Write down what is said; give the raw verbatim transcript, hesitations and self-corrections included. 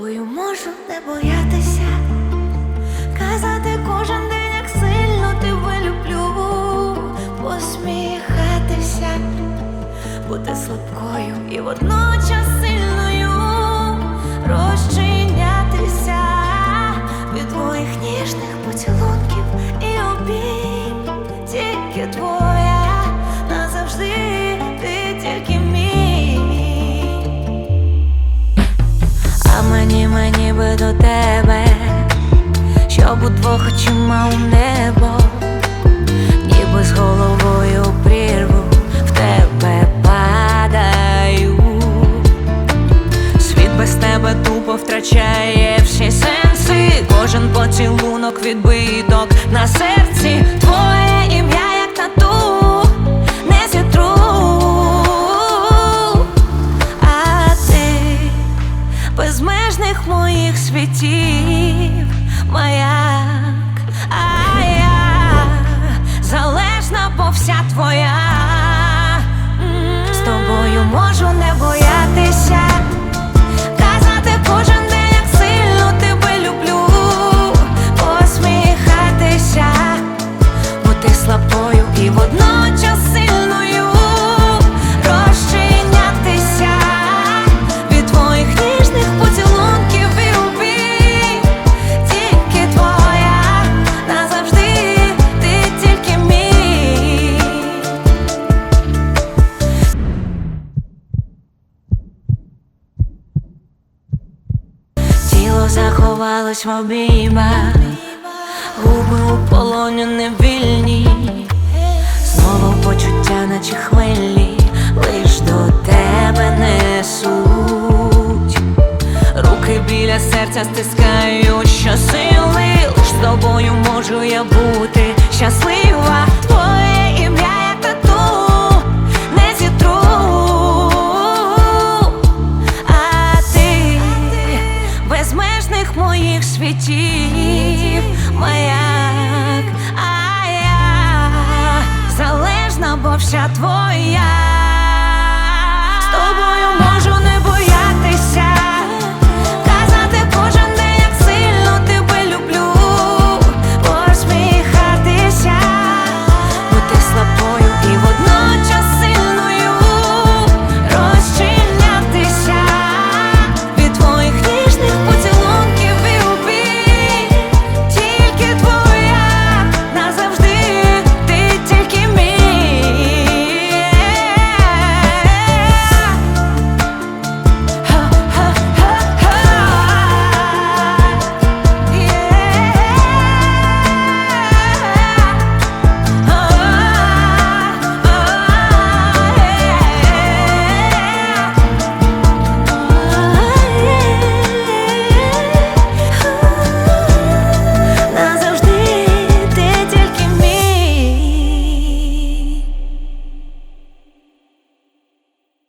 тобою можу не боятися, казати кожен день, як сильно тебе люблю, посміхатися, бути слабкою і водночас сильною, розчинятися від твоїх ніжних поцілунків і обійм. Тільки твоя назавжди, ти тільки мій. А мені, мені би до тебе, щоб удвох очима у небо, ніби з головою у прірву в тебе падаю. Світ без тебе тупо втрачає всі сенси, кожен поцілунок відбиток на серці. Твоє ім'я як тату не зітру, а ти безмежних моїх світів маяк, а я залежна, бо вся твоя. З тобою можу не боятися, казати кожен день, як сильно тебе люблю, посміхатися, бути слабкою і водночас сильною, розчинятися від твоїх ніжних поцілунків і обійм. Тільки твоя назавжди, ти тільки мій. Тіло заховалось в обіймах, губи у полоні невільні, знову почуття, наче хвилі, лиш до тебе несуть. Руки біля серця стискають щосили, лиш з тобою можу я бути щаслива. Твоя